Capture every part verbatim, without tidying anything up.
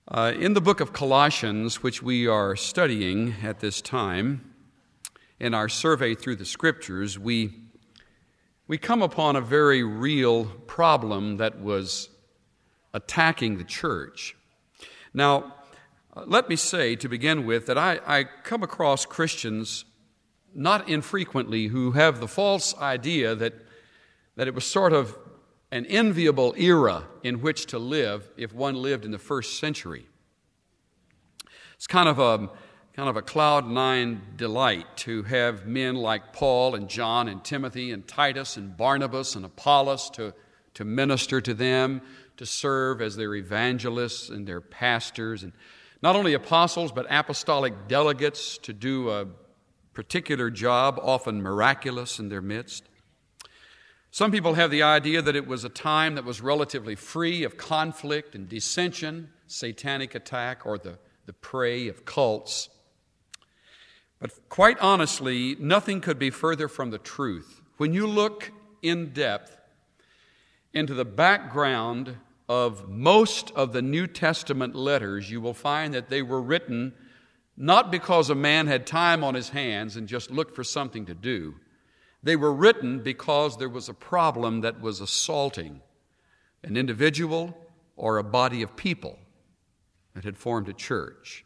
Uh, in the book of Colossians, which we are studying at this time, in our survey through the Scriptures, we, we come upon a very real problem that was attacking the church. Now, uh, let me say to begin with that I, I come across Christians not infrequently who have the false idea that, that it was sort of an enviable era in which to live if one lived in the first century. It's kind of a kind of a cloud nine delight to have men like Paul and John and Timothy and Titus and Barnabas and Apollos to, to minister to them, to serve as their evangelists and their pastors, and not only apostles but apostolic delegates to do a particular job, often miraculous in their midst. Some people have the idea that it was a time that was relatively free of conflict and dissension, satanic attack, or the, the prey of cults. But quite honestly, nothing could be further from the truth. When you look in depth into the background of most of the New Testament letters, you will find that they were written not because a man had time on his hands and just looked for something to do. They were written because there was a problem that was assaulting an individual or a body of people that had formed a church.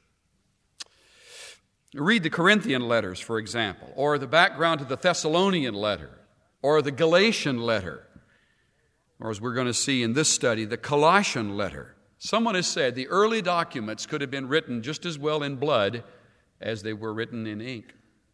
Read the Corinthian letters, for example, or the background to the Thessalonian letter, or the Galatian letter, or as we're going to see in this study, the Colossian letter. Someone has said the early documents could have been written just as well in blood as they were written in ink.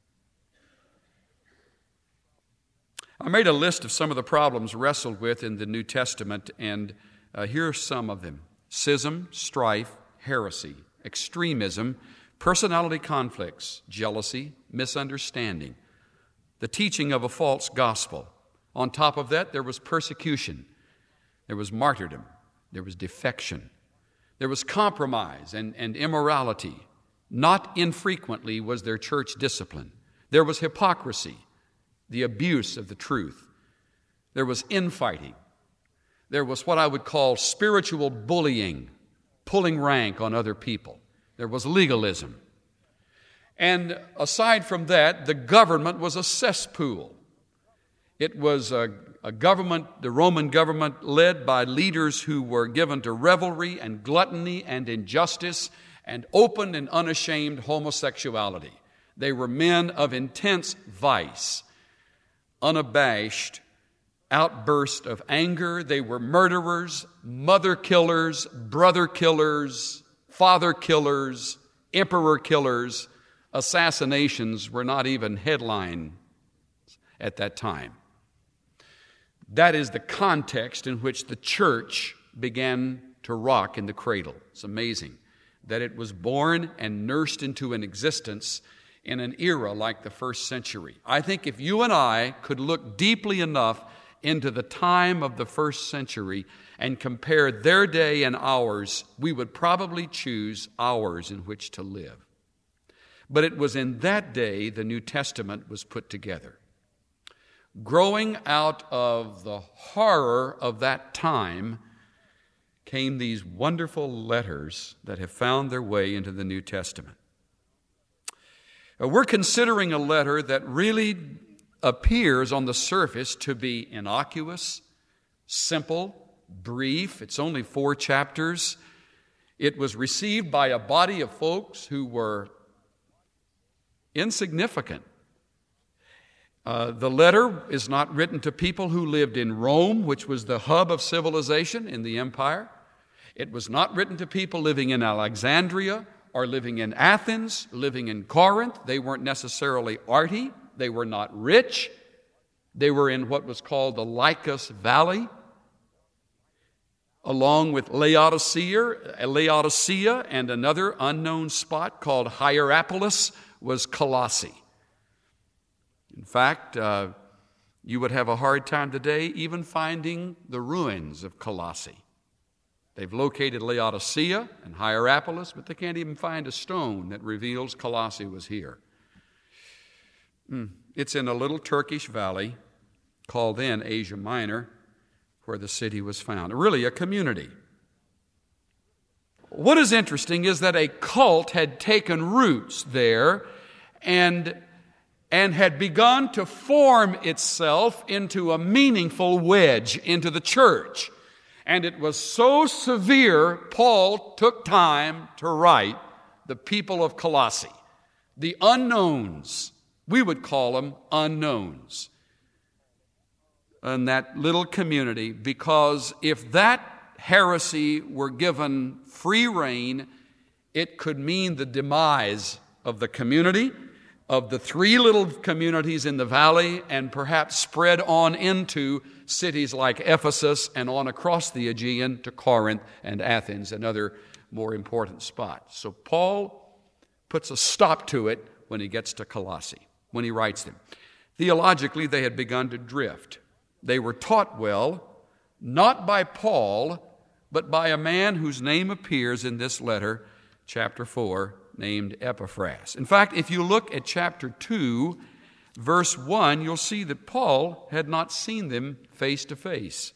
I made a list of some of the problems wrestled with in the New Testament, and uh, here are some of them. Schism, strife, heresy, extremism, personality conflicts, jealousy, misunderstanding, the teaching of a false gospel. On top of that, there was persecution. There was martyrdom. There was defection. There was compromise and, and immorality. Not infrequently was there church discipline. There was hypocrisy, the abuse of the truth. There was infighting. There was what I would call spiritual bullying, pulling rank on other people. There was legalism. And aside from that, the government was a cesspool. It was a, a government, the Roman government, led by leaders who were given to revelry and gluttony and injustice and open and unashamed homosexuality. They were men of intense vice, unabashed outburst of anger. They were murderers, mother killers, brother killers, father killers, emperor killers. Assassinations were not even headline at that time. That is the context in which the church began to rock in the cradle. It's amazing that it was born and nursed into an existence in an era like the first century. I think if you and I could look deeply enough into the time of the first century and compare their day and ours, we would probably choose ours in which to live. But it was in that day the New Testament was put together. Growing out of the horror of that time came these wonderful letters that have found their way into the New Testament. We're considering a letter that really appears on the surface to be innocuous, simple, brief. It's only four chapters. It was received by a body of folks who were insignificant. Uh, the letter is not written to people who lived in Rome, which was the hub of civilization in the empire. It was not written to people living in Alexandria or living in Athens, living in Corinth. They weren't necessarily arty. They were not rich. They were in what was called the Lycus Valley, along with Laodicea, Laodicea and another unknown spot called Hierapolis was Colossae. In fact, uh, you would have a hard time today even finding the ruins of Colossae. They've located Laodicea and Hierapolis, but they can't even find a stone that reveals Colossae was here. It's in a little Turkish valley called then Asia Minor, where the city was found. Really a community. what is interesting is that a cult had taken roots there and, and had begun to form itself into a meaningful wedge into the church. And it was so severe, Paul took time to write the people of Colossae, the unknowns. We would call them unknowns in that little community, because if that heresy were given free rein, it could mean the demise of the community, of the three little communities in the valley, and perhaps spread on into cities like Ephesus and on across the Aegean to Corinth and Athens and other more important spots. So Paul puts a stop to it when he gets to Colossae, when he writes them. Theologically, they had begun to drift. They were taught well, not by Paul, but by a man whose name appears in this letter, chapter four, named Epaphras. In fact, if you look at chapter two, verse one, you'll see that Paul had not seen them face to face.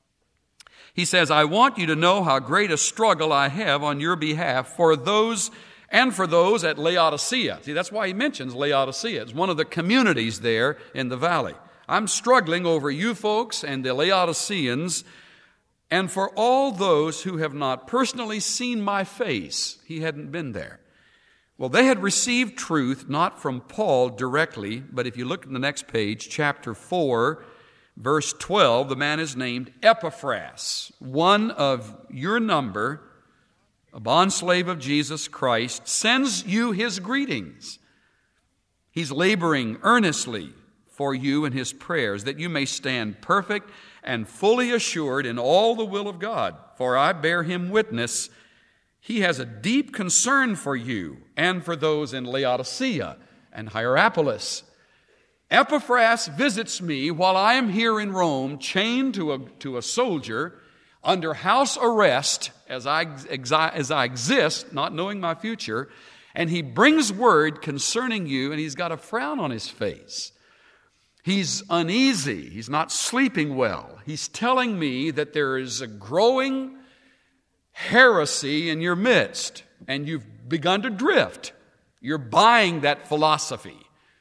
He says, I want you to know how great a struggle I have on your behalf for those and for those at Laodicea. See, that's why he mentions Laodicea. It's one of the communities there in the valley. I'm struggling over you folks and the Laodiceans, and for all those who have not personally seen my face. He hadn't been there. Well, they had received truth not from Paul directly, but if you look at the next page, chapter four, verse twelve, the man is named Epaphras, one of your number, a bondslave of Jesus Christ, sends you his greetings. He's laboring earnestly for you in his prayers, that you may stand perfect and fully assured in all the will of God. For I bear him witness, he has a deep concern for you and for those in Laodicea and Hierapolis. Epaphras visits me while I am here in Rome, chained to a, to a soldier, under house arrest as I, as I exist, not knowing my future, and he brings word concerning you, and he's got a frown on his face. He's uneasy. He's not sleeping well. He's telling me that there is a growing heresy in your midst, and you've begun to drift. You're buying that philosophy.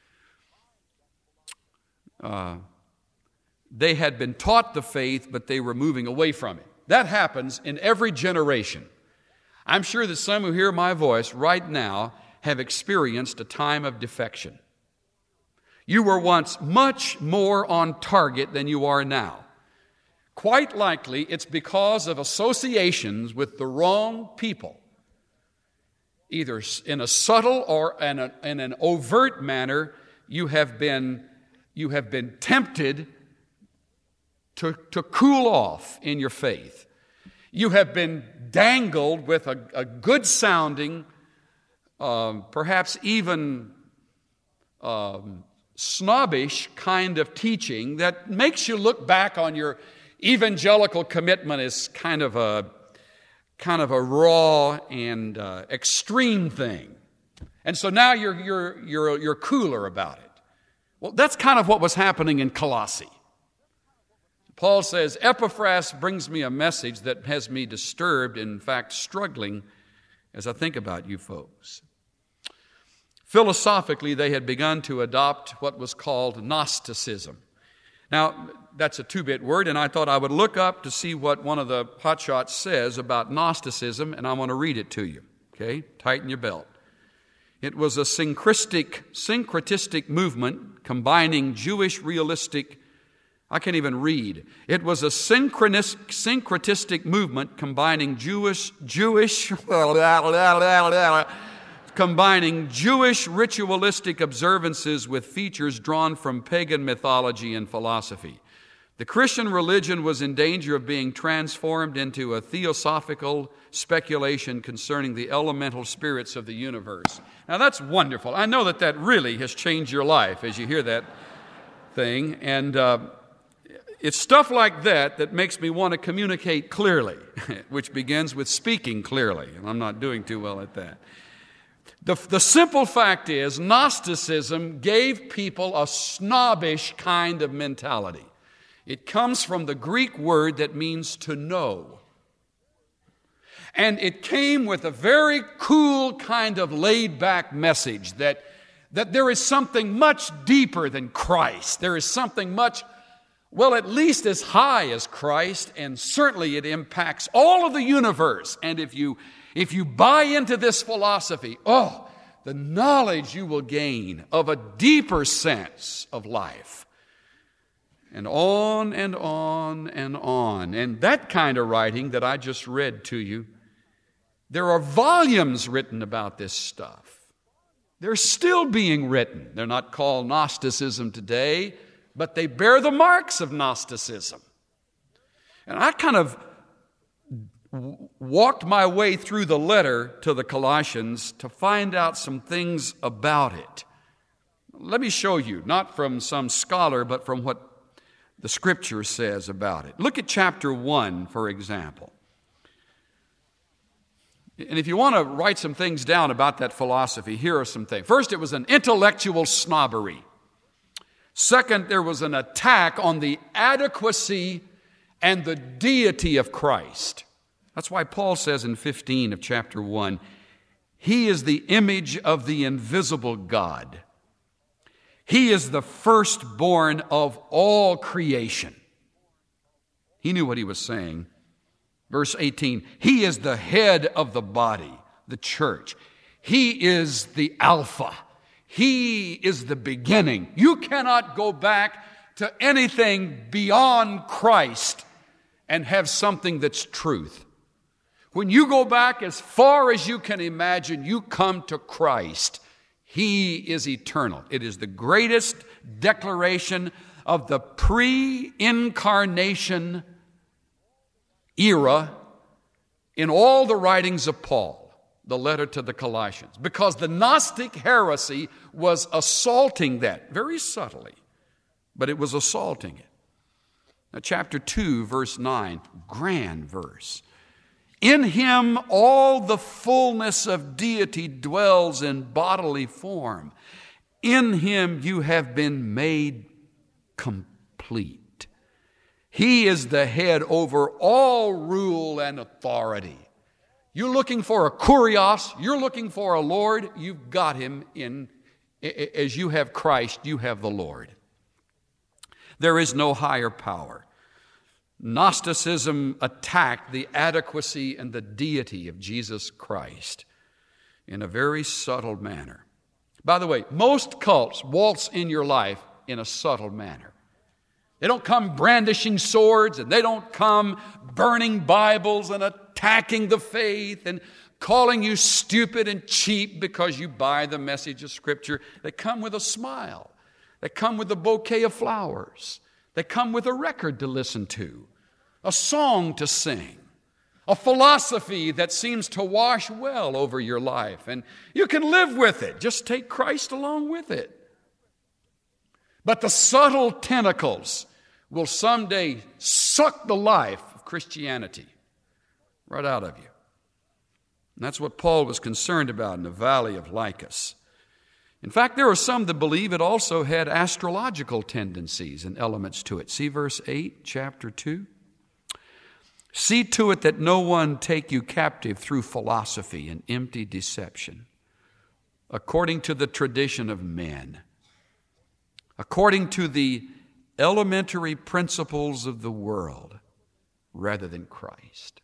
Uh, they had been taught the faith, but they were moving away from it. That happens in every generation. I'm sure that some who hear my voice right now have experienced a time of defection. You were once much more on target than you are now. Quite likely, it's because of associations with the wrong people, either in a subtle or in, a, in an overt manner. You have been, you have been tempted to, to cool off in your faith. You have been dangled with a, a good-sounding, uh, perhaps even um, snobbish kind of teaching that makes you look back on your evangelical commitment as kind of a kind of a raw and uh, extreme thing, and so now you're you're you're you're cooler about it. Well, that's kind of what was happening in Colossae. Paul says, Epaphras brings me a message that has me disturbed, in fact, struggling as I think about you folks. Philosophically, they had begun to adopt what was called Gnosticism. Now, that's a two-bit word, and I thought I would look up to see what one of the hotshots says about Gnosticism, and I want to read it to you. Okay? Tighten your belt. It was a syncretistic, syncretistic movement combining Jewish realistic, I can't even read. It was a syncretistic movement combining Jewish, Jewish, combining Jewish ritualistic observances with features drawn from pagan mythology and philosophy. The Christian religion was in danger of being transformed into a theosophical speculation concerning the elemental spirits of the universe. Now that's wonderful. I know that that really has changed your life as you hear that thing. And uh, it's stuff like that that makes me want to communicate clearly, which begins with speaking clearly. And I'm not doing too well at that. The, the simple fact is, Gnosticism gave people a snobbish kind of mentality. It comes from the Greek word that means to know. And it came with a very cool kind of laid-back message that, that there is something much deeper than Christ. There is something much, well, at least as high as Christ, and certainly it impacts all of the universe. And if you, if you buy into this philosophy, oh, the knowledge you will gain of a deeper sense of life. And on and on and on. And that kind of writing that I just read to you, there are volumes written about this stuff. They're still being written. They're not called Gnosticism today, but they bear the marks of Gnosticism. And I kind of walked my way through the letter to the Colossians to find out some things about it. Let me show you, not from some scholar, but from what the Scripture says about it. Look at chapter one, for example. And if you want to write some things down about that philosophy, here are some things. First, it was an intellectual snobbery. Second, there was an attack on the adequacy and the deity of Christ. That's why Paul says in fifteen of chapter one, He is the image of the invisible God. He is the firstborn of all creation. He knew what he was saying. Verse eighteen, He is the head of the body, the church. He is the Alpha. He is the beginning. You cannot go back to anything beyond Christ and have something that's truth. When you go back as far as you can imagine, you come to Christ. He is eternal. It is the greatest declaration of the pre-incarnation era in all the writings of Paul, the letter to the Colossians, because the Gnostic heresy was assaulting that very subtly, but it was assaulting it. Now, chapter two, verse nine, grand verse. In Him all the fullness of deity dwells in bodily form. In Him you have been made complete. He is the head over all rule and authority. You're looking for a kurios, you're looking for a Lord, you've got Him in, as you have Christ, you have the Lord. There is no higher power. Gnosticism attacked the adequacy and the deity of Jesus Christ in a very subtle manner. By the way, most cults waltz in your life in a subtle manner. They don't come brandishing swords, and they don't come burning Bibles and attacking the faith and calling you stupid and cheap because you buy the message of Scripture. They come with a smile. They come with a bouquet of flowers. They come with a record to listen to, a song to sing, a philosophy that seems to wash well over your life, and you can live with it. Just take Christ along with it. But the subtle tentacles will someday suck the life of Christianity right out of you. And that's what Paul was concerned about in the valley of Lycus. In fact, there are some that believe it also had astrological tendencies and elements to it. See verse eight, chapter two. See to it that no one take you captive through philosophy and empty deception, according to the tradition of men, according to the elementary principles of the world, rather than Christ.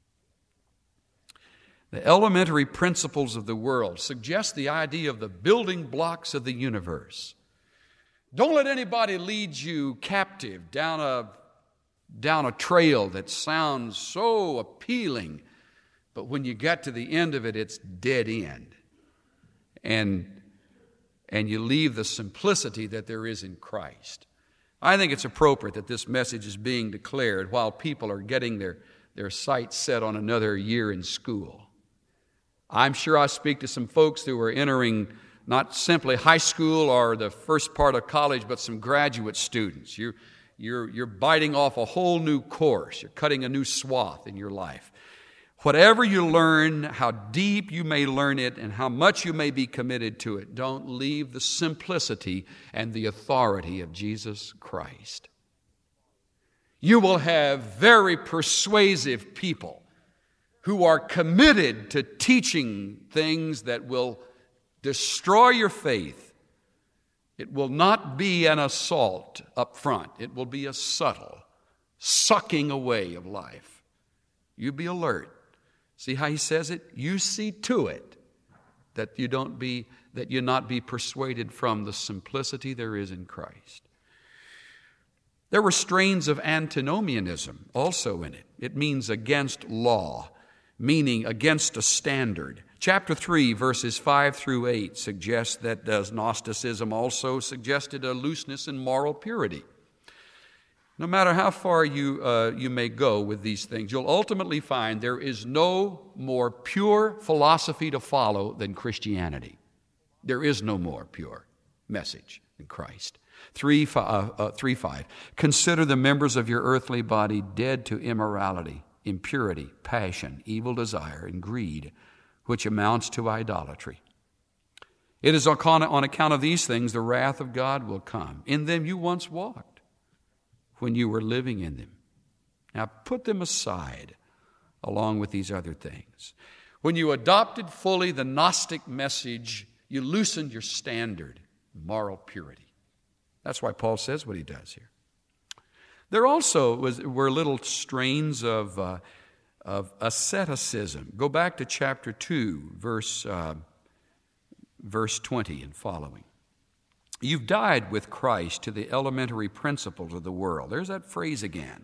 The elementary principles of the world suggest the idea of the building blocks of the universe. Don't let anybody lead you captive down a, down a trail that sounds so appealing, but when you get to the end of it, it's dead end. And, and you leave the simplicity that there is in Christ. I think it's appropriate that this message is being declared while people are getting their, their sights set on another year in school. I'm sure I speak to some folks who are entering not simply high school or the first part of college, but some graduate students. You're, you're, you're biting off a whole new course. You're cutting a new swath in your life. Whatever you learn, how deep you may learn it, and how much you may be committed to it, don't leave the simplicity and the authority of Jesus Christ. You will have very persuasive people who are committed to teaching things that will destroy your faith. It will not be an assault up front. It will be a subtle sucking away of life. You be alert. See how he says it? You see to it that you don't be that you not be persuaded from the simplicity there is in Christ. There were strains of antinomianism also in it. It means against law, meaning against a standard. Chapter three, verses five through eight suggests that uh, Gnosticism also suggested a looseness in moral purity. No matter how far you, uh, you may go with these things, you'll ultimately find there is no more pure philosophy to follow than Christianity. There is no more pure message than Christ. Three, uh, uh, three, five. Consider the members of your earthly body dead to immorality, impurity, passion, evil desire, and greed, which amounts to idolatry. It is on account of these things the wrath of God will come. In them you once walked when you were living in them. Now put them aside along with these other things. When you adopted fully the Gnostic message, you loosened your standard, moral purity. That's why Paul says what he does here. There also was, were little strains of, uh, of asceticism. Go back to chapter two, verse, uh, verse twenty and following. You've died with Christ to the elementary principles of the world. There's that phrase again.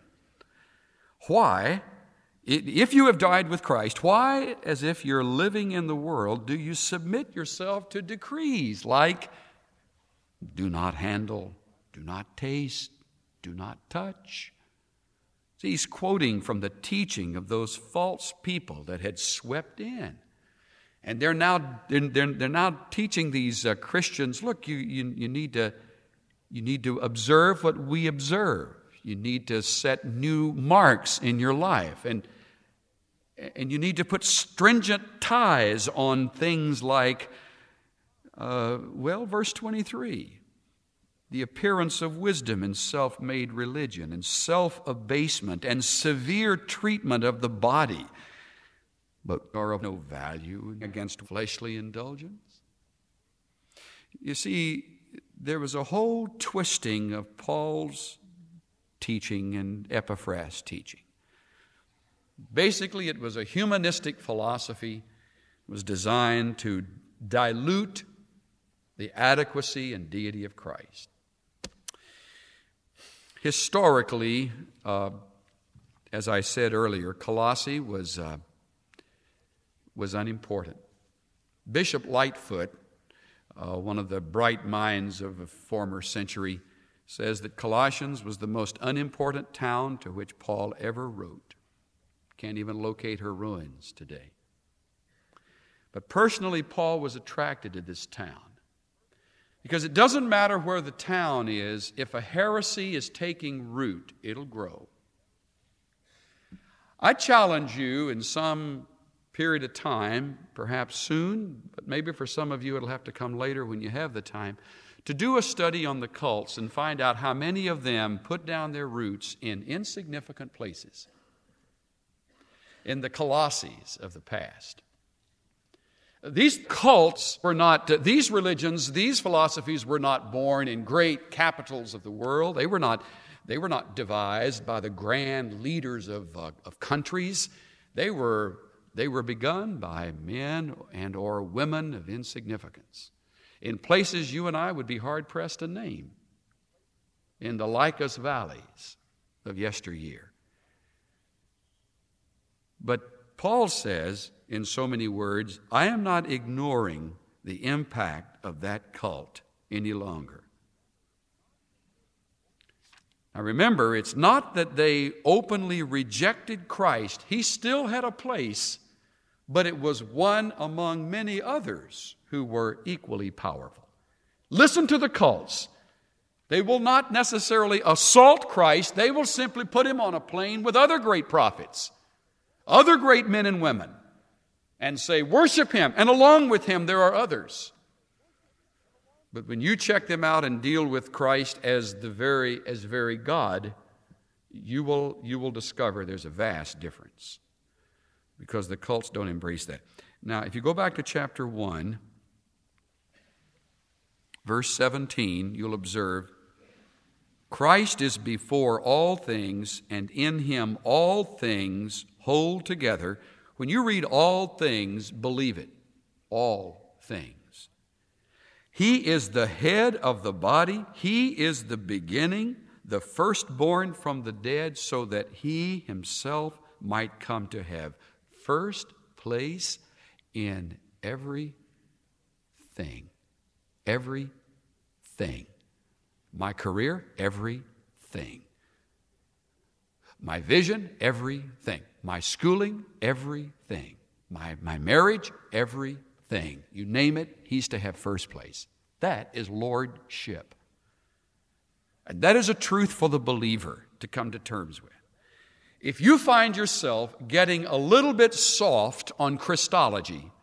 Why, if you have died with Christ, why, as if you're living in the world, do you submit yourself to decrees like do not handle, do not taste, do not touch? See, he's quoting from the teaching of those false people that had swept in. And they're now they're, they're now teaching these uh, Christians, look, you, you you need to you need to observe what we observe. You need to set new marks in your life, and and you need to put stringent ties on things like, uh, well, verse twenty-three, the appearance of wisdom in self-made religion and self-abasement and severe treatment of the body, but are of no value against fleshly indulgence. You see, there was a whole twisting of Paul's teaching and Epaphras' teaching. Basically, it was a humanistic philosophy. It was designed to dilute the adequacy and deity of Christ. Historically, uh, as I said earlier, Colossae was uh, was unimportant. Bishop Lightfoot, uh, one of the bright minds of a former century, says that Colossians was the most unimportant town to which Paul ever wrote. Can't even locate her ruins today. But personally, Paul was attracted to this town because it doesn't matter where the town is, if a heresy is taking root, it'll grow. I challenge you in some period of time, perhaps soon, but maybe for some of you it'll have to come later when you have the time, to do a study on the cults and find out how many of them put down their roots in insignificant places, in the Colosses of the past. These cults were not, uh, these religions, these philosophies were not born in great capitals of the world. They were not, they were not devised by the grand leaders of, uh, of countries. They were They were begun by men and or women of insignificance in places you and I would be hard-pressed to name, in the Lycus valleys of yesteryear. But Paul says, in so many words, I am not ignoring the impact of that cult any longer. Now remember, it's not that they openly rejected Christ. He still had a place, but it was one among many others who were equally powerful. Listen to the cults. They will not necessarily assault Christ. They will simply put him on a plane with other great prophets, other great men and women, and say, worship him. And along with him, there are others. But when you check them out and deal with Christ as the very, as very God, you will, you will discover there's a vast difference because the cults don't embrace that. Now, if you go back to chapter one, verse seventeen, you'll observe, Christ is before all things, and in him all things hold together. When you read all things, believe it. All things. He is the head of the body. He is the beginning, the firstborn from the dead, so that he himself might come to have first place in everything. Everything. My career, everything. My vision, everything. My schooling, everything. My, my marriage, everything. You name it, he's to have first place. That is lordship. And that is a truth for the believer to come to terms with. If you find yourself getting a little bit soft on Christology,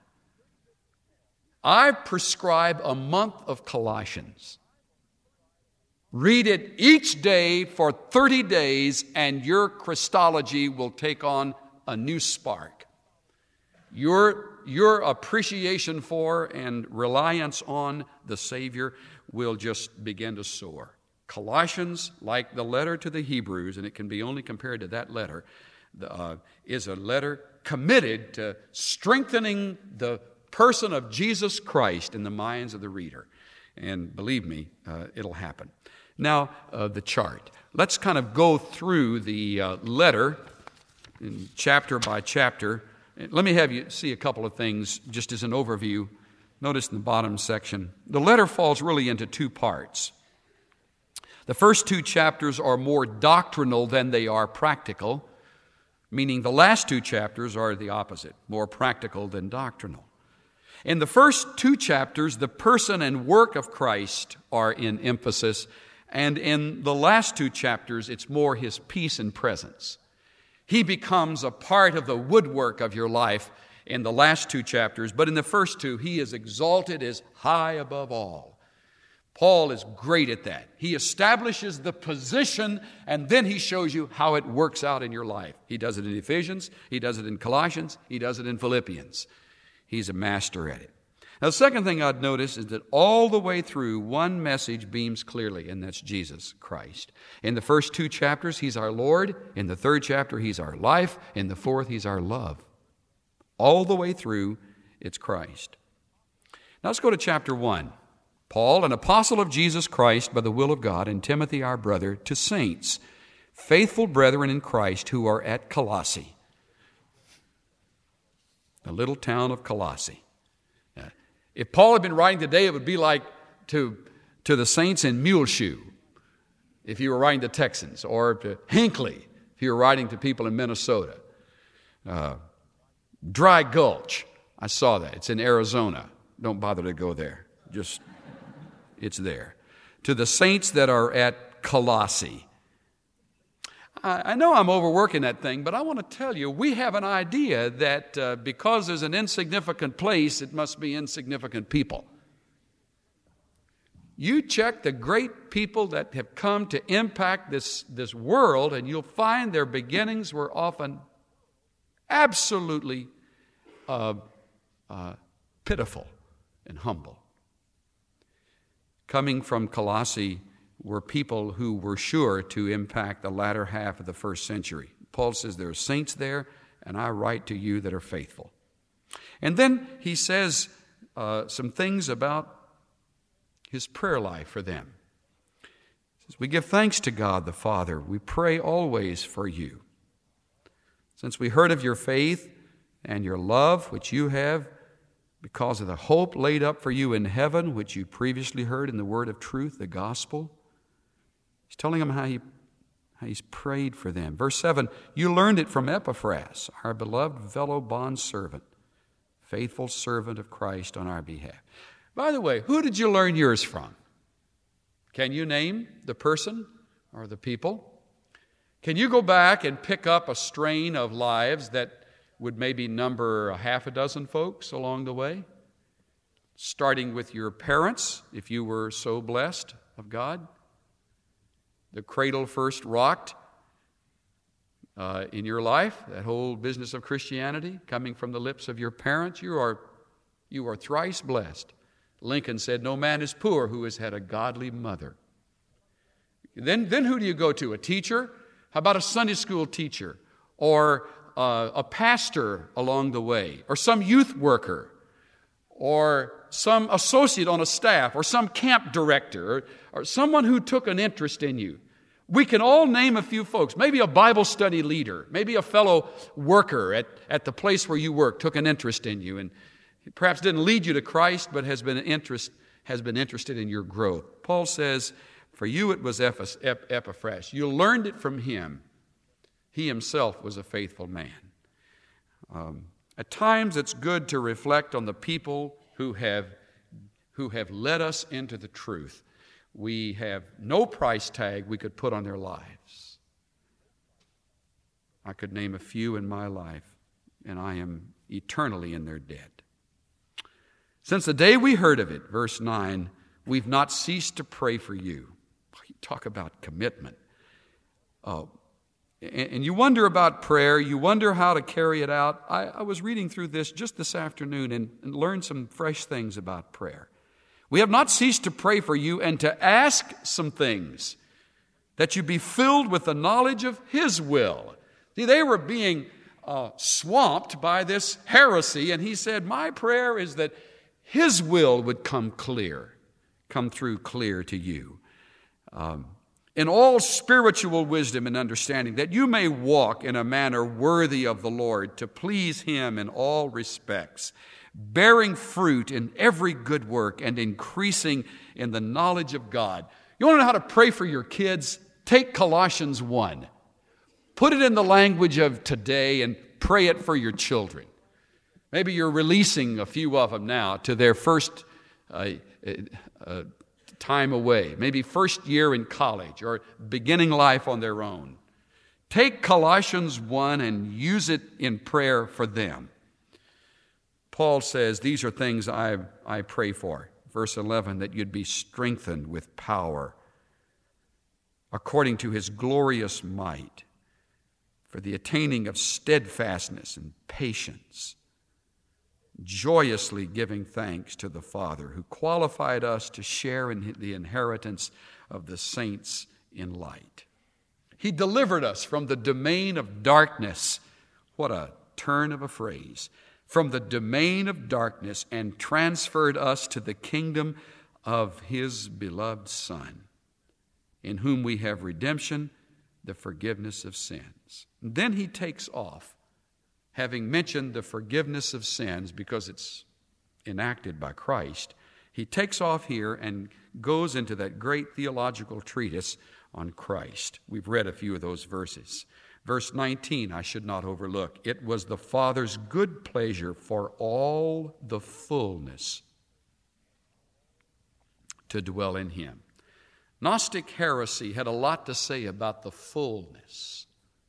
I prescribe a month of Colossians. Read it each day for thirty days, and your Christology will take on a new spark. Your, your appreciation for and reliance on the Savior will just begin to soar. Colossians, like the letter to the Hebrews, and it can be only compared to that letter, uh, is a letter committed to strengthening the person of Jesus Christ in the minds of the reader. And believe me, uh, it'll happen. Now, uh, the chart. Let's kind of go through the uh, letter in chapter by chapter. Let me have you see a couple of things just as an overview. Notice in the bottom section, the letter falls really into two parts. The first two chapters are more doctrinal than they are practical, meaning the last two chapters are the opposite, more practical than doctrinal. In the first two chapters, the person and work of Christ are in emphasis, and in the last two chapters, it's more his peace and presence. He becomes a part of the woodwork of your life in the last two chapters, but in the first two, he is exalted as high above all. Paul is great at that. He establishes the position, and then he shows you how it works out in your life. He does it in Ephesians, he does it in Colossians, he does it in Philippians. He's a master at it. Now, the second thing I'd notice is that all the way through, one message beams clearly, and that's Jesus Christ. In the first two chapters, he's our Lord. In the third chapter, he's our life. In the fourth, he's our love. All the way through, it's Christ. Now, let's go to chapter one. Paul, an apostle of Jesus Christ by the will of God, and Timothy, our brother, to saints, faithful brethren in Christ who are at Colossae, the little town of Colossae. If Paul had been writing today, it would be like to, to the saints in Muleshoe, if he were writing to Texans, or to Hinckley, if he were writing to people in Minnesota. Uh, Dry Gulch, I saw that. It's in Arizona. Don't bother to go there. Just, it's there. To the saints that are at Colossae. I know I'm overworking that thing, but I want to tell you, we have an idea that uh, because there's an insignificant place, it must be insignificant people. You check the great people that have come to impact this, this world, and you'll find their beginnings were often absolutely uh, uh, pitiful and humble. Coming from Colossae were people who were sure to impact the latter half of the first century. Paul says there are saints there, and I write to you that are faithful. And then he says uh, some things about his prayer life for them. He says, we give thanks to God the Father. We pray always for you. Since we heard of your faith and your love, which you have, because of the hope laid up for you in heaven, which you previously heard in the word of truth, the gospel. He's telling them how, he, how he's prayed for them. Verse seven, you learned it from Epaphras, our beloved fellow bondservant, faithful servant of Christ on our behalf. By the way, who did you learn yours from? Can you name the person or the people? Can you go back and pick up a strain of lives that would maybe number a half a dozen folks along the way? Starting with your parents, if you were so blessed of God. The cradle first rocked. uh, in your life, that whole business of Christianity coming from the lips of your parents, you are, you are thrice blessed. Lincoln said, no man is poor who has had a godly mother. Then, then who do you go to? A teacher? How about a Sunday school teacher? Or uh, a pastor along the way? Or some youth worker? Or some associate on a staff? Or some camp director? Or, or someone who took an interest in you? We can all name a few folks. Maybe a Bible study leader. Maybe a fellow worker at, at the place where you work took an interest in you and perhaps didn't lead you to Christ, but has been interest has been interested in your growth. Paul says, for you it was Epaphras. You learned it from him. He himself was a faithful man. Um, at times it's good to reflect on the people who have, who have led us into the truth. We have no price tag we could put on their lives. I could name a few in my life, and I am eternally in their debt. Since the day we heard of it, verse nine, we've not ceased to pray for you. You talk about commitment. Uh, and, and you wonder about prayer. You wonder how to carry it out. I, I was reading through this just this afternoon and, and learned some fresh things about prayer. We have not ceased to pray for you and to ask some things, that you be filled with the knowledge of His will. See, they were being uh, swamped by this heresy, and he said, my prayer is that His will would come clear, come through clear to you. Um, in all spiritual wisdom and understanding, that you may walk in a manner worthy of the Lord, to please Him in all respects, bearing fruit in every good work and increasing in the knowledge of God. You want to know how to pray for your kids? Take Colossians one. Put it in the language of today and pray it for your children. Maybe you're releasing a few of them now to their first uh, uh, time away, maybe first year in college or beginning life on their own. Take Colossians one and use it in prayer for them. Paul says, these are things I, I pray for. Verse eleven, that you'd be strengthened with power according to His glorious might for the attaining of steadfastness and patience, joyously giving thanks to the Father who qualified us to share in the inheritance of the saints in light. He delivered us from the domain of darkness. What a turn of a phrase. From the domain of darkness and transferred us to the kingdom of His beloved Son, in whom we have redemption, the forgiveness of sins. And then he takes off, having mentioned the forgiveness of sins because it's enacted by Christ. He takes off here and goes into that great theological treatise on Christ. We've read a few of those verses. Verse nineteen, I should not overlook. It was the Father's good pleasure for all the fullness to dwell in Him. Gnostic heresy had a lot to say about the fullness,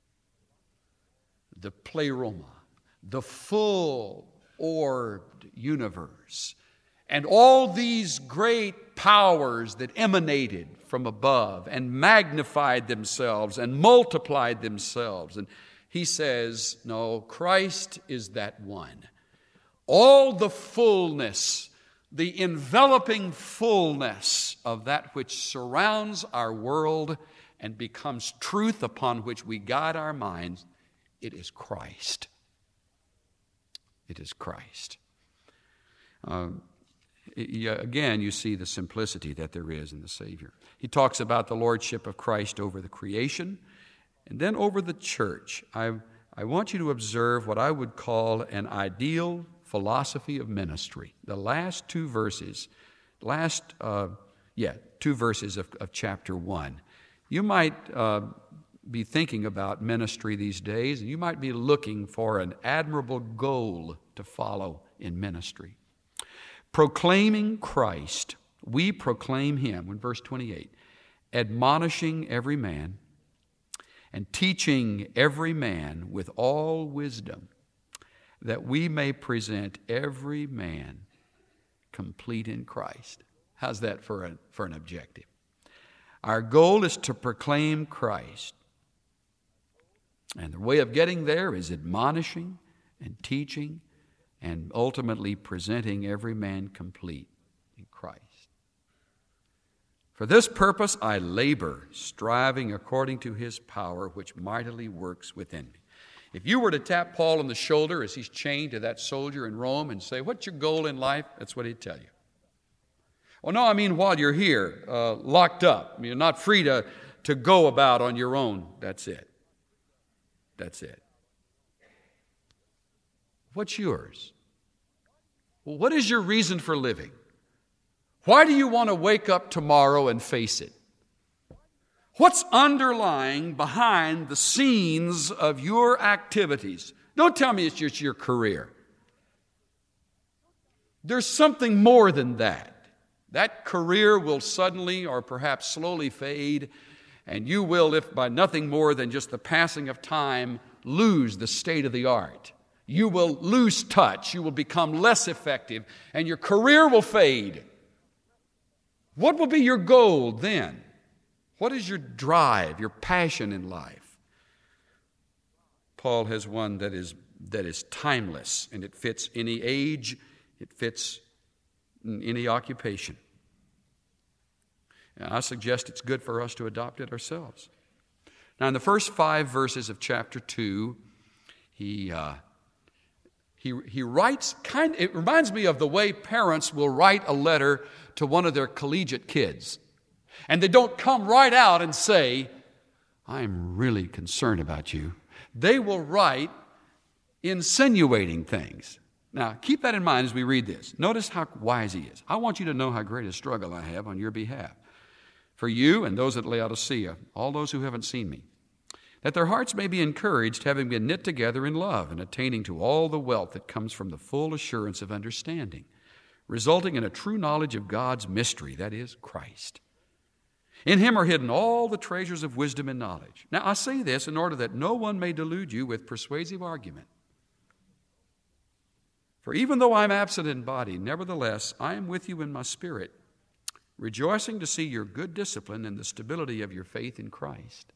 the pleroma, the full-orbed universe, and all these great powers that emanated from above and magnified themselves and multiplied themselves. And he says, no, Christ is that one. All the fullness, the enveloping fullness of that which surrounds our world and becomes truth upon which we guide our minds, it is Christ. It is Christ. Uh, again, you see the simplicity that there is in the Savior. He talks about the lordship of Christ over the creation and then over the church. I, I want you to observe what I would call an ideal philosophy of ministry. The last two verses, last, uh, yeah, two verses of, of chapter one. You might uh, be thinking about ministry these days, and you might be looking for an admirable goal to follow in ministry. Proclaiming Christ, we proclaim Him, in verse twenty-eight, admonishing every man and teaching every man with all wisdom, that we may present every man complete in Christ. How's that for, a, for an objective? Our goal is to proclaim Christ. And the way of getting there is admonishing and teaching and ultimately presenting every man complete in Christ. For this purpose I labor, striving according to his power, which mightily works within me. If you were to tap Paul on the shoulder as he's chained to that soldier in Rome and say, what's your goal in life? That's what he'd tell you. Well, no, I mean while you're here, uh, locked up. You're not free to, to go about on your own. That's it. That's it. What's yours? Well, what is your reason for living? Why do you want to wake up tomorrow and face it? What's underlying behind the scenes of your activities? Don't tell me it's just your career. There's something more than that. That career will suddenly or perhaps slowly fade, and you will, if by nothing more than just the passing of time, lose the state of the art. You will lose touch. You will become less effective, and your career will fade. What will be your goal then? What is your drive, your passion in life? Paul has one that is that is timeless, and it fits any age, it fits any occupation. And I suggest it's good for us to adopt it ourselves. Now, in the first five verses of chapter two, he uh, he he writes kind. It reminds me of the way parents will write a letter to one of their collegiate kids. And they don't come right out and say, I'm really concerned about you. They will write insinuating things. Now, keep that in mind as we read this. Notice how wise he is. I want you to know how great a struggle I have on your behalf. For you and those at Laodicea, all those who haven't seen me, that their hearts may be encouraged, having been knit together in love and attaining to all the wealth that comes from the full assurance of understanding, resulting in a true knowledge of God's mystery, that is, Christ. In him are hidden all the treasures of wisdom and knowledge. Now, I say this in order that no one may delude you with persuasive argument. For even though I am absent in body, nevertheless, I am with you in my spirit, rejoicing to see your good discipline and the stability of your faith in Christ.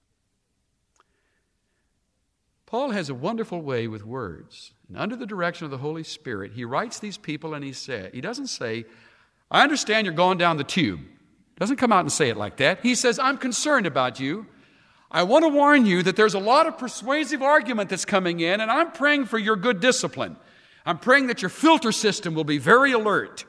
Paul has a wonderful way with words. And under the direction of the Holy Spirit, he writes these people and he said, he doesn't say, I understand you're going down the tube. Doesn't come out and say it like that. He says, I'm concerned about you. I want to warn you that there's a lot of persuasive argument that's coming in, and I'm praying for your good discipline. I'm praying that your filter system will be very alert.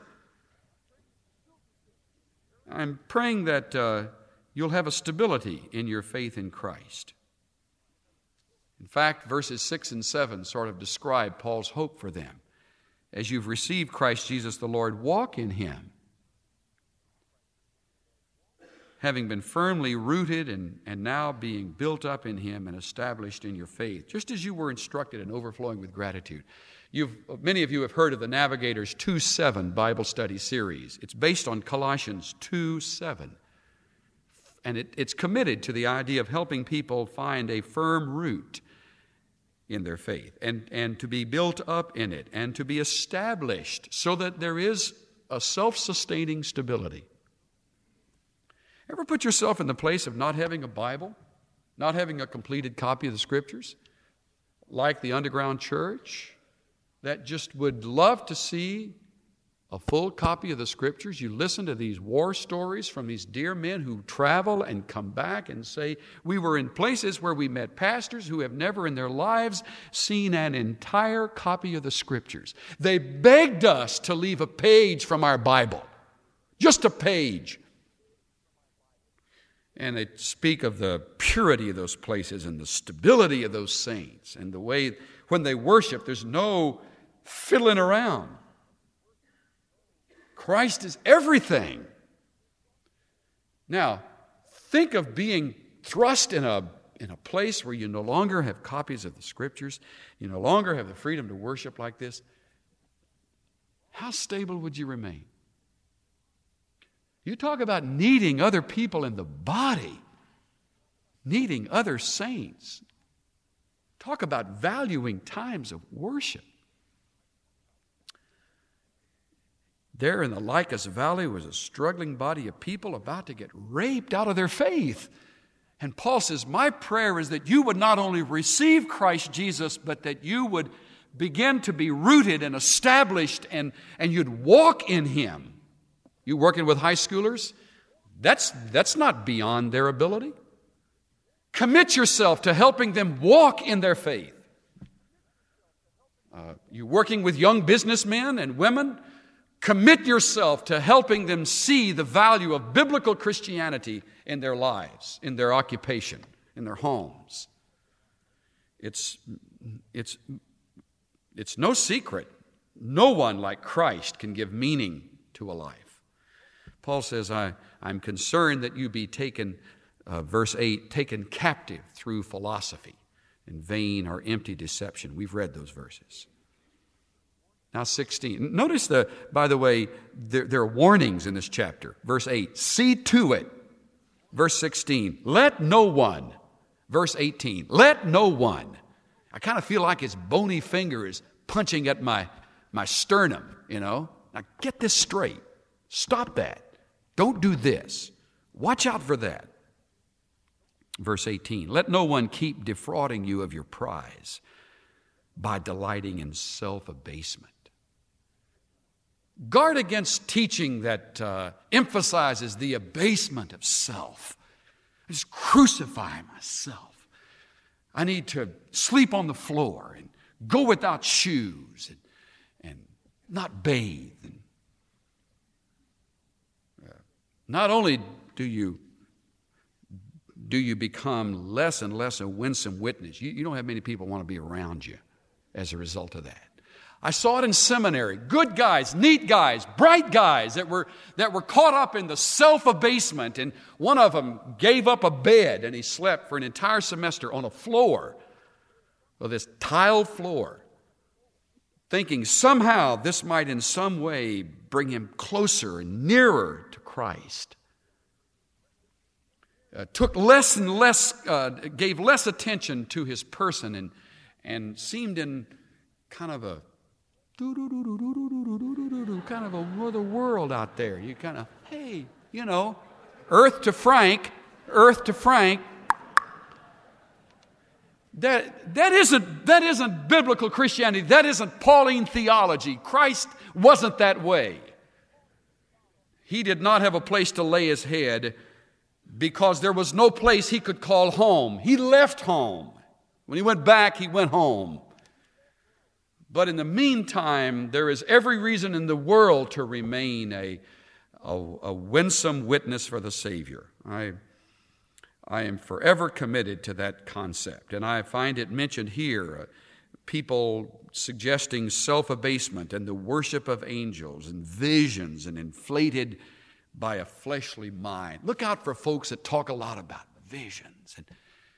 I'm praying that uh, you'll have a stability in your faith in Christ. In fact, verses six and seven sort of describe Paul's hope for them. As you've received Christ Jesus the Lord, walk in him, having been firmly rooted and, and now being built up in him and established in your faith, just as you were instructed and overflowing with gratitude. You've, many of you have heard of the Navigator's two seven Bible study series. It's based on Colossians two seven. And it, it's committed to the idea of helping people find a firm root in their faith and, and to be built up in it and to be established so that there is a self-sustaining stability. Ever put yourself in the place of not having a Bible, not having a completed copy of the Scriptures, like the underground church, that just would love to see a full copy of the Scriptures? You listen to these war stories from these dear men who travel and come back and say, we were in places where we met pastors who have never in their lives seen an entire copy of the Scriptures. They begged us to leave a page from our Bible, just a page. And they speak of the purity of those places and the stability of those saints and the way when they worship, there's no fiddling around. Christ is everything. Now, think of being thrust in a, in a place where you no longer have copies of the Scriptures, you no longer have the freedom to worship like this. How stable would you remain? You talk about needing other people in the body, needing other saints. Talk about valuing times of worship. There in the Lycus Valley was a struggling body of people about to get raped out of their faith. And Paul says, my prayer is that you would not only receive Christ Jesus, but that you would begin to be rooted and established and, and you'd walk in Him. You working with high schoolers? That's, that's not beyond their ability. Commit yourself to helping them walk in their faith. Uh, you working with young businessmen and women? Commit yourself to helping them see the value of biblical Christianity in their lives, in their occupation, in their homes. It's, it's, it's no secret. No one like Christ can give meaning to a life. Paul says, I, I'm concerned that you be taken, uh, verse eight, taken captive through philosophy and vain or empty deception. We've read those verses. Now sixteen. Notice, the, by the way, there, there are warnings in this chapter. Verse eight, see to it. Verse sixteen, let no one. Verse eighteen, let no one. I kind of feel like his bony finger is punching at my, my sternum, you know. Now get this straight. Stop that. Don't do this. Watch out for that. Verse eighteen, let no one keep defrauding you of your prize by delighting in self-abasement. Guard against teaching that uh, emphasizes the abasement of self. I just crucify myself. I need to sleep on the floor and go without shoes and, and not bathe. And, uh, not only do you do you become less and less a winsome witness, you, you don't have many people want to be around you as a result of that. I saw it in seminary. Good guys, neat guys, bright guys that were that were caught up in the self-abasement. And one of them gave up a bed and he slept for an entire semester on a floor, well, this tiled floor, thinking somehow this might in some way bring him closer and nearer to Christ. Uh, took less and less, uh, gave less attention to his person and and seemed in kind of a kind of another world out there. You kind of, hey, you know, earth to Frank, earth to Frank. That, that, isn't, that isn't biblical Christianity. That isn't Pauline theology. Christ wasn't that way. He did not have a place to lay his head because there was no place he could call home. He left home. When he went back, he went home. But in the meantime, there is every reason in the world to remain a, a, a winsome witness for the Savior. I, I am forever committed to that concept. And I find it mentioned here, uh, people suggesting self-abasement and the worship of angels and visions and inflated by a fleshly mind. Look out for folks that talk a lot about visions and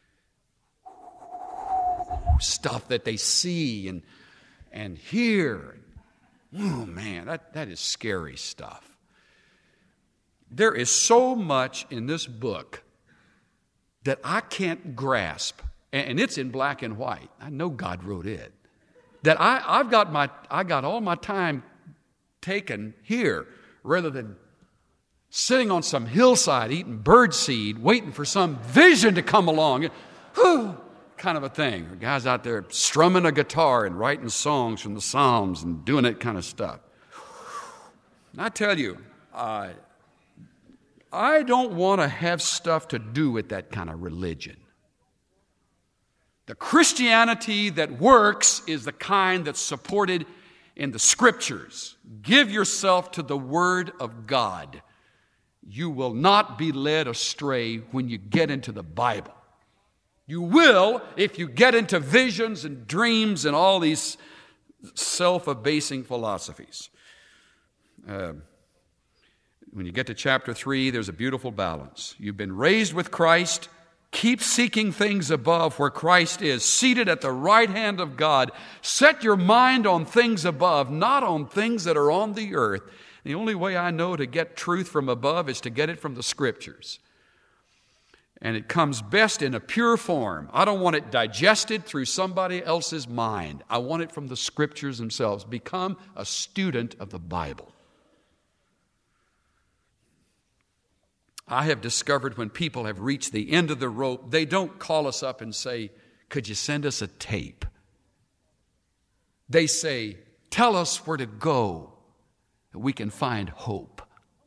stuff that they see and and hear. Oh man, that, that is scary stuff. There is so much in this book that I can't grasp, and it's in black and white. I know God wrote it. That I, I've got my I got all my time taken here rather than sitting on some hillside eating birdseed, waiting for some vision to come along. Whew, kind of a thing. Or guys out there strumming a guitar and writing songs from the Psalms and doing that kind of stuff. And I tell you, uh, I don't want to have stuff to do with that kind of religion. The Christianity that works is the kind that's supported in the Scriptures. Give yourself to the Word of God. You will not be led astray when you get into the Bible. You will if you get into visions and dreams and all these self-abasing philosophies. Uh, when you get to chapter three, there's a beautiful balance. You've been raised with Christ. Keep seeking things above where Christ is, seated at the right hand of God. Set your mind on things above, not on things that are on the earth. The only way I know to get truth from above is to get it from the Scriptures. And it comes best in a pure form. I don't want it digested through somebody else's mind. I want it from the Scriptures themselves. Become a student of the Bible. I have discovered when people have reached the end of the rope, they don't call us up and say, could you send us a tape? They say, tell us where to go that we can find hope.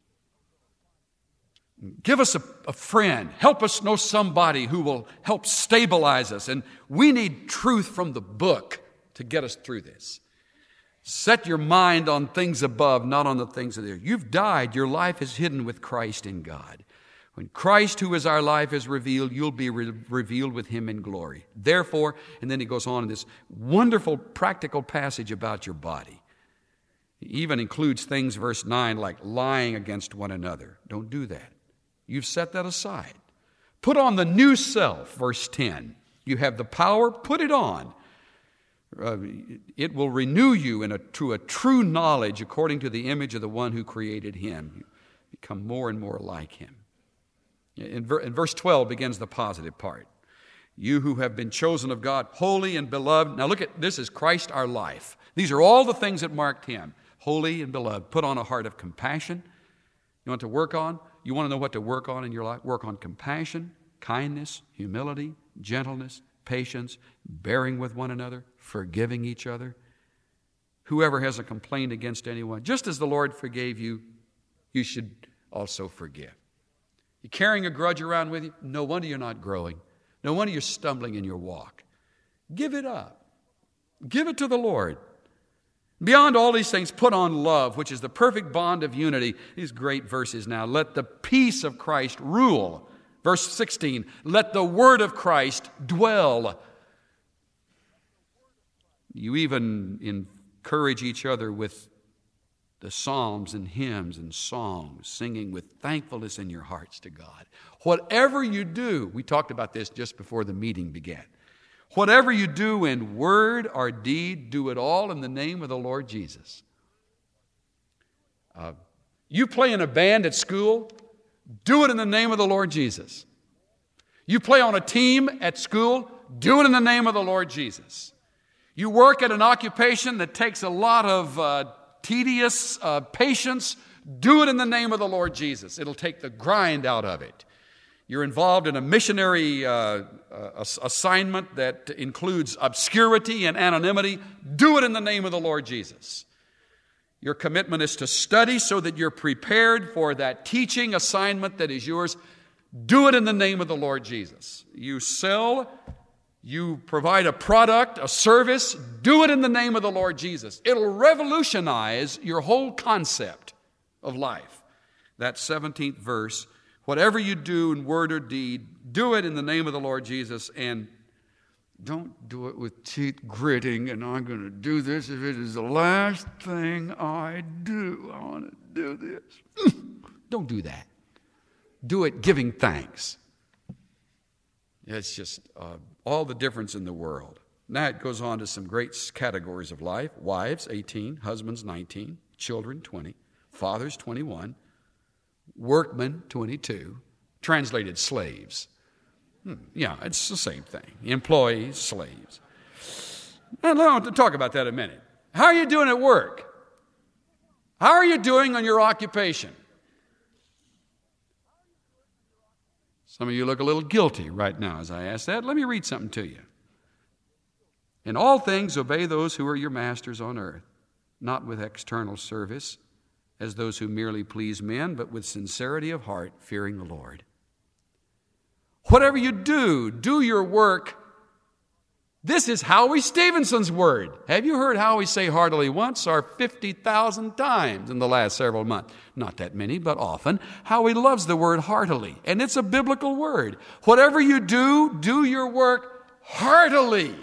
Give us a, a friend. Help us know somebody who will help stabilize us. And we need truth from the book to get us through this. Set your mind on things above, not on the things of the earth. You've died. Your life is hidden with Christ in God. When Christ, who is our life, is revealed, you'll be re- revealed with Him in glory. Therefore, and then he goes on in this wonderful practical passage about your body. He even includes things, verse nine, like lying against one another. Don't do that. You've set that aside. Put on the new self, verse ten. You have the power, put it on. Uh, it will renew you in a, to a true knowledge according to the image of the one who created him. You become more and more like him. In, ver, in verse twelve begins the positive part. You who have been chosen of God, holy and beloved. Now look at this is Christ our life. These are all the things that marked him. Holy and beloved. Put on a heart of compassion. You want to work on? You want to know what to work on in your life? Work on compassion, kindness, humility, gentleness, patience, bearing with one another, forgiving each other. Whoever has a complaint against anyone, just as the Lord forgave you, you should also forgive. You're carrying a grudge around with you? No wonder you're not growing. No wonder you're stumbling in your walk. Give it up. Give it to the Lord. Beyond all these things, put on love, which is the perfect bond of unity. These great verses now. Let the peace of Christ rule. Verse sixteen, let the word of Christ dwell. You even encourage each other with the psalms and hymns and songs, singing with thankfulness in your hearts to God. Whatever you do, we talked about this just before the meeting began. Whatever you do in word or deed, do it all in the name of the Lord Jesus. Uh, you play in a band at school, do it in the name of the Lord Jesus. You play on a team at school, do it in the name of the Lord Jesus. You work at an occupation that takes a lot of uh, tedious uh, patience, do it in the name of the Lord Jesus. It'll take the grind out of it. You're involved in a missionary uh, uh, assignment that includes obscurity and anonymity. Do it in the name of the Lord Jesus. Your commitment is to study so that you're prepared for that teaching assignment that is yours. Do it in the name of the Lord Jesus. You sell, you provide a product, a service. Do it in the name of the Lord Jesus. It'll revolutionize your whole concept of life. That seventeenth verse. Whatever you do in word or deed, do it in the name of the Lord Jesus, and don't do it with teeth gritting, and I'm going to do this if it is the last thing I do. I want to do this. Don't do that. Do it giving thanks. It's just uh, all the difference in the world. Now it goes on to some great categories of life. Wives, eighteen. Husbands, nineteen. Children, twenty. Fathers, twenty-one. Workmen, twenty-two. Translated slaves. Hmm, yeah, it's the same thing. Employees, slaves. And I want to talk about that a minute. How are you doing at work? How are you doing on your occupation? Some of you look a little guilty right now as I ask that. Let me read something to you. In all things, obey those who are your masters on earth, not with external service, as those who merely please men, but with sincerity of heart, fearing the Lord. Whatever you do, do your work. This is Howie Stevenson's word. Have you heard Howie say heartily once or fifty thousand times in the last several months? Not that many, but often. Howie loves the word heartily, and it's a biblical word. Whatever you do, do your work heartily.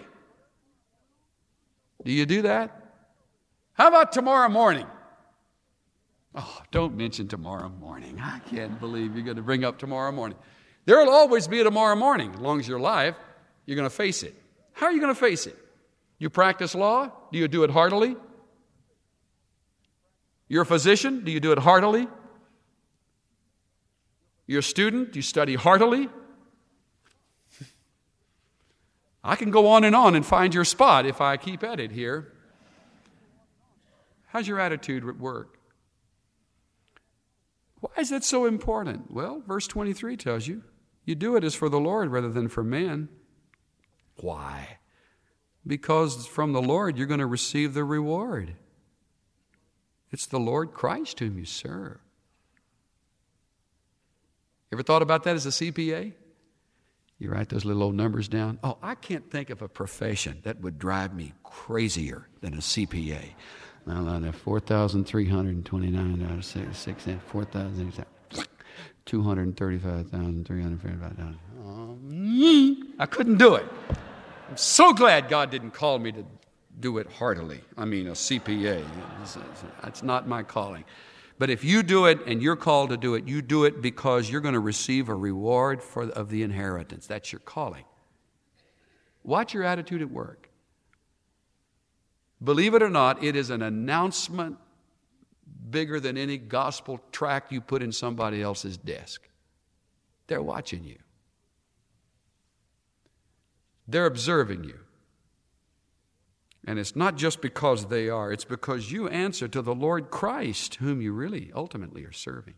Do you do that? How about tomorrow morning? Oh, don't mention tomorrow morning. I can't believe you're going to bring up tomorrow morning. There will always be a tomorrow morning. As long as you're alive, you're going to face it. How are you going to face it? You practice law? Do you do it heartily? You're a physician? Do you do it heartily? You're a student? Do you study heartily? I can go on and on and find your spot if I keep at it here. How's your attitude at work? Why Why is that so important? Well, verse twenty-three tells you, you do it as for the Lord rather than for men. Why? Because from the Lord you're going to receive the reward. It's the Lord Christ whom you serve. Ever thought about that as a C P A? You write those little old numbers down. Oh, I can't think of a profession that would drive me crazier than a C P A. Well, four thousand three hundred twenty-nine dollars, six cents, four thousand two hundred thirty-five thousand three hundred fifty-five dollars. Um, I couldn't do it. I'm so glad God didn't call me to do it heartily. I mean, a C P A. That's not my calling. But if you do it and you're called to do it, you do it because you're going to receive a reward for, of the inheritance. That's your calling. Watch your attitude at work. Believe it or not, it is an announcement bigger than any gospel tract you put in somebody else's desk. They're watching you. They're observing you. And it's not just because they are, it's because you answer to the Lord Christ, whom you really ultimately are serving.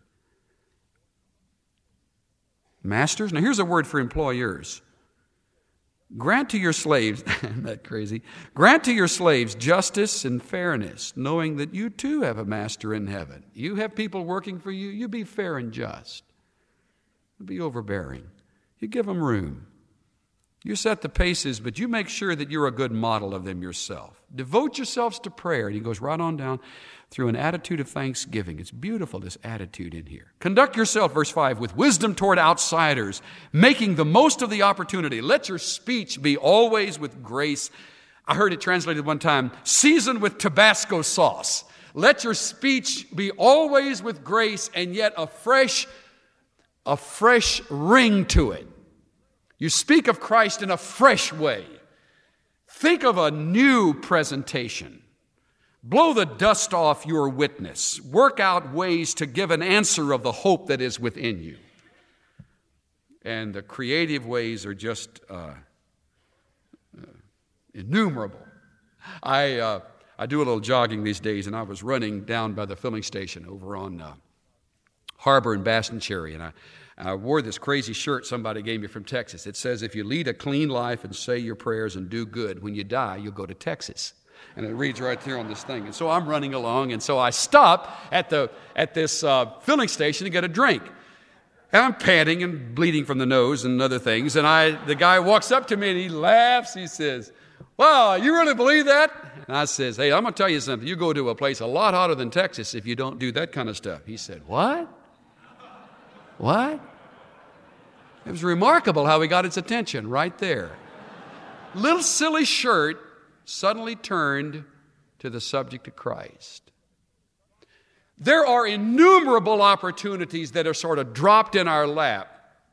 Masters, now here's a word for employers. Grant to your slaves, isn't that crazy? Grant to your slaves justice and fairness, knowing that you too have a master in heaven. You have people working for you, you be fair and just. Be overbearing. You give them room. You set the paces, but you make sure that you're a good model of them yourself. Devote yourselves to prayer. And he goes right on down through an attitude of thanksgiving. It's beautiful, this attitude in here. Conduct yourself, verse five, with wisdom toward outsiders, making the most of the opportunity. Let your speech be always with grace. I heard it translated one time, seasoned with Tabasco sauce. Let your speech be always with grace and yet a fresh, a fresh ring to it. You speak of Christ in a fresh way. Think of a new presentation. Blow the dust off your witness. Work out ways to give an answer of the hope that is within you. And the creative ways are just uh, uh, innumerable. I uh, I do a little jogging these days, and I was running down by the filling station over on uh, Harbor and Bass and Cherry, and I I wore this crazy shirt somebody gave me from Texas. It says, if you lead a clean life and say your prayers and do good, when you die, you'll go to Texas. And it reads right there on this thing. And so I'm running along, and so I stop at the at this uh, filling station to get a drink. And I'm panting and bleeding from the nose and other things. And I, the guy walks up to me, and he laughs. He says, wow, you really believe that? And I says, hey, I'm going to tell you something. You go to a place a lot hotter than Texas if you don't do that kind of stuff. He said, what? What? It was remarkable how he got its attention right there. Little silly shirt suddenly turned to the subject of Christ. There are innumerable opportunities that are sort of dropped in our lap.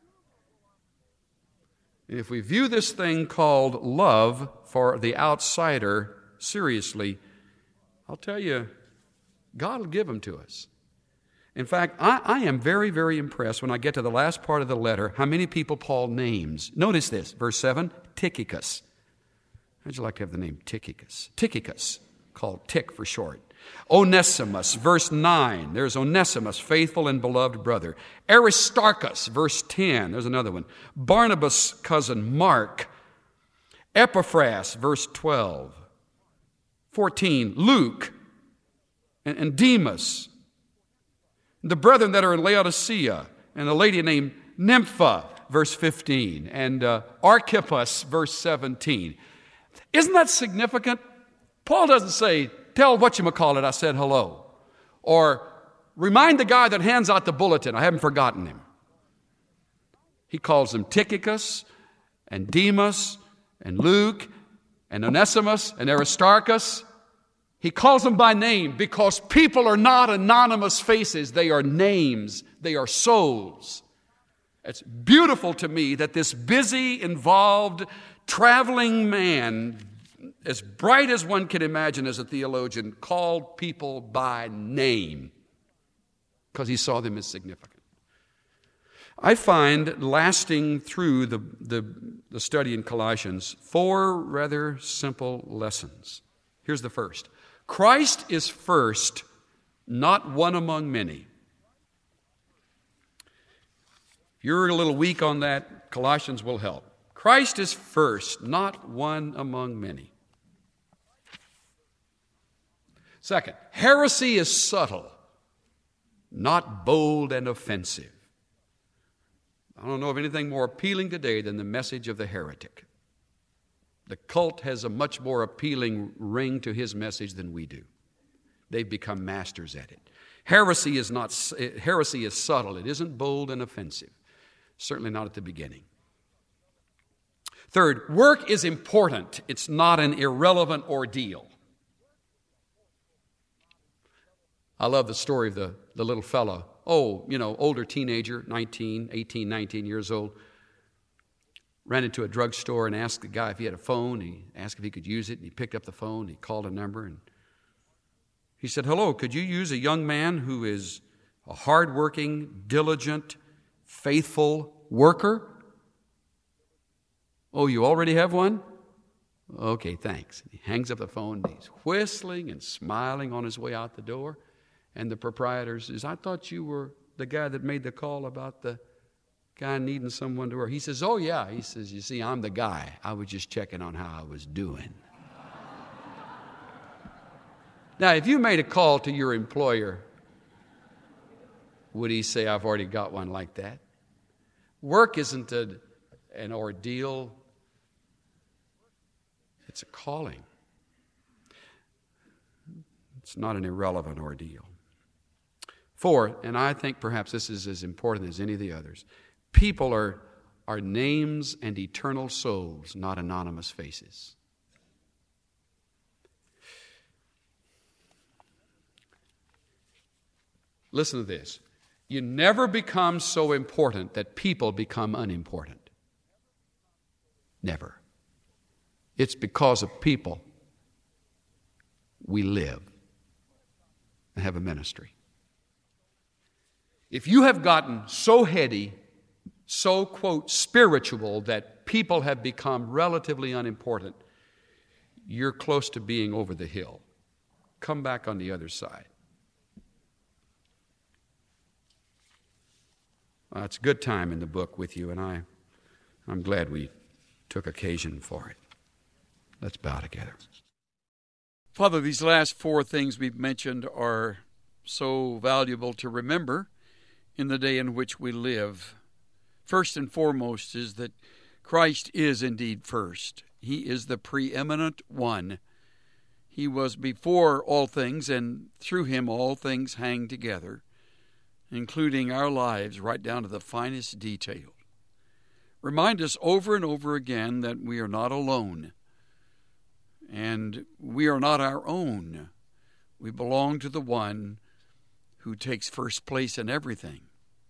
And if we view this thing called love for the outsider seriously, I'll tell you, God will give them to us. In fact, I, I am very, very impressed when I get to the last part of the letter, how many people Paul names. Notice this, verse seven, Tychicus. How'd you like to have the name Tychicus? Tychicus, called Tick for short. Onesimus, verse nine. There's Onesimus, faithful and beloved brother. Aristarchus, verse ten. There's another one. Barnabas' cousin, Mark. Epaphras, verse twelve. fourteen, Luke and, and Demas. The brethren that are in Laodicea, and a lady named Nympha, verse fifteen, and uh, Archippus, verse seventeen. Isn't that significant? Paul doesn't say, tell whatchamacallit I said hello, or remind the guy that hands out the bulletin, I haven't forgotten him. He calls them Tychicus, and Demas, and Luke, and Onesimus, and Aristarchus. He calls them by name because people are not anonymous faces. They are names. They are souls. It's beautiful to me that this busy, involved, traveling man, as bright as one can imagine as a theologian, called people by name because he saw them as significant. I find, lasting through the, the, the study in Colossians, four rather simple lessons. Here's the first. Christ is first, not one among many. If you're a little weak on that, Colossians will help. Christ is first, not one among many. Second, heresy is subtle, not bold and offensive. I don't know of anything more appealing today than the message of the heretic. The cult has a much more appealing ring to his message than we do. They've become masters at it. Heresy is not heresy is subtle. It isn't bold and offensive. Certainly not at the beginning. Third, work is important. It's not an irrelevant ordeal. I love the story of the, the little fellow. Oh, you know, older teenager, nineteen, eighteen, nineteen years old. Ran into a drugstore and asked the guy if he had a phone. He asked if he could use it. And he picked up the phone. He called a number. And he said, hello, could you use a young man who is a hardworking, diligent, faithful worker? Oh, you already have one? Okay, thanks. He hangs up the phone. And he's whistling and smiling on his way out the door. And the proprietor says, I thought you were the guy that made the call about the guy needing someone to work. He says, oh, yeah. He says, you see, I'm the guy. I was just checking on how I was doing. Now, if you made a call to your employer, would he say, I've already got one like that? Work isn't a, an ordeal. It's a calling. It's not an irrelevant ordeal. Fourth, and I think perhaps this is as important as any of the others, people are, are names and eternal souls, not anonymous faces. Listen to this. You never become so important that people become unimportant. Never. It's because of people we live and have a ministry. If you have gotten so heady, so, quote, spiritual that people have become relatively unimportant, you're close to being over the hill. Come back on the other side. Well, it's a good time in the book with you, and I, I'm glad we took occasion for it. Let's bow together. Father, these last four things we've mentioned are so valuable to remember in the day in which we live. First and foremost is that Christ is indeed first. He is the preeminent one. He was before all things, and through him all things hang together, including our lives right down to the finest detail. Remind us over and over again that we are not alone, and we are not our own. We belong to the one who takes first place in everything.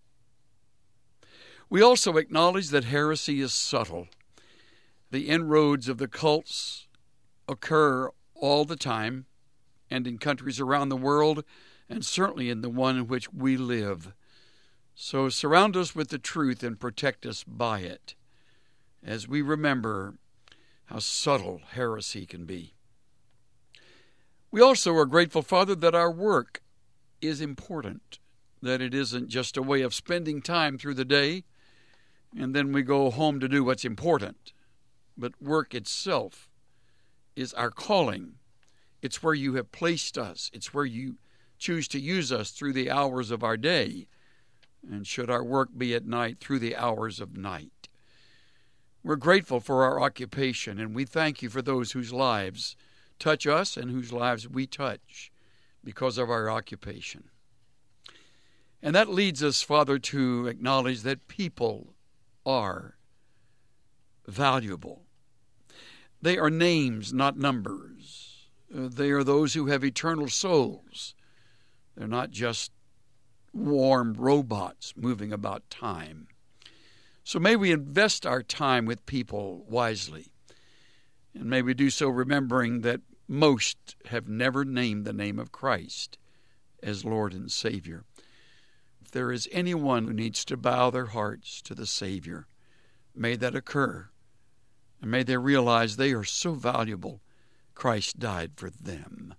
We also acknowledge that heresy is subtle. The inroads of the cults occur all the time, and in countries around the world, and certainly in the one in which we live. So surround us with the truth and protect us by it, as we remember how subtle heresy can be. We also are grateful, Father, that our work is important, that it isn't just a way of spending time through the day, and then we go home to do what's important. But work itself is our calling. It's where you have placed us. It's where you choose to use us through the hours of our day, and should our work be at night, through the hours of night. We're grateful for our occupation, and we thank you for those whose lives touch us and whose lives we touch because of our occupation. And that leads us, Father, to acknowledge that people are valuable. They are names, not numbers. They are those who have eternal souls. They're not just warm robots moving about time. So may we invest our time with people wisely. And may we do so remembering that most have never named the name of Christ as Lord and Savior. If there is anyone who needs to bow their hearts to the Savior, may that occur. And may they realize they are so valuable, Christ died for them.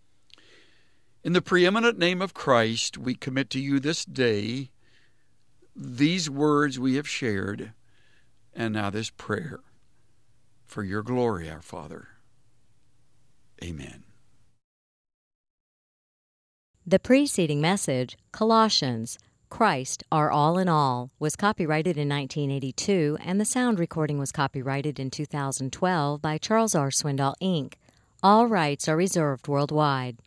In the preeminent name of Christ, we commit to you this day these words we have shared, and now this prayer. For your glory, our Father. Amen. The preceding message, Colossians, Christ, our all in all, was copyrighted in nineteen eighty-two, and the sound recording was copyrighted in two thousand twelve by Charles R. Swindoll, Incorporated. All rights are reserved worldwide.